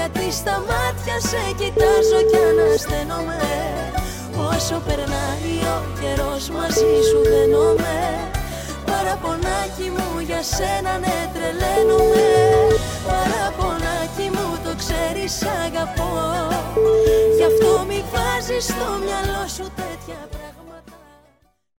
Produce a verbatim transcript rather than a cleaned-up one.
γιατί στα μάτια σε κοιτάζω κι ανασταίνομαι. Όσο περνάει ο καιρός μαζί σου δένομαι. Παραπονάκι μου για σένα ναι τρελαίνομαι. Παραπονάκι μου το ξέρεις αγαπώ. Γι' αυτό μη βάζεις στο μυαλό σου τέτοια